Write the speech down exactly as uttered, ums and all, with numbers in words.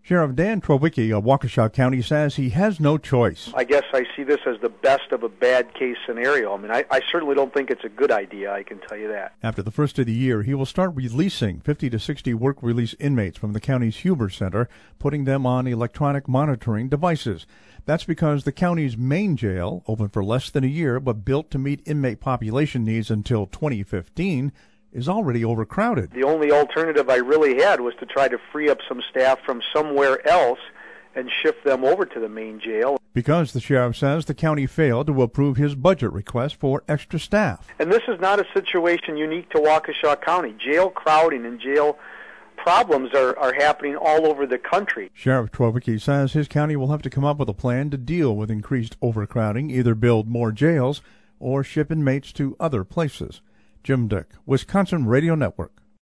Sheriff Dan Trowicki of Waukesha County says he has no choice. I guess I see this as the best of a bad case scenario. I mean, I, I certainly don't think it's a good idea, I can tell you that. After the first of the year, he will start releasing fifty to sixty work release inmates from the county's Huber Center, putting them on electronic monitoring devices. That's because the county's main jail, open for less than a year but built to meet inmate population needs until twenty fifteen, is already overcrowded. The only alternative I really had was to try to free up some staff from somewhere else and shift them over to the main jail. Because the sheriff says the county failed to approve his budget request for extra staff. And this is not a situation unique to Waukesha County. Jail crowding and jail problems are, are happening all over the country. Sheriff Trowicki says his county will have to come up with a plan to deal with increased overcrowding, either build more jails or ship inmates to other places. Jim Dick, Wisconsin Radio Network.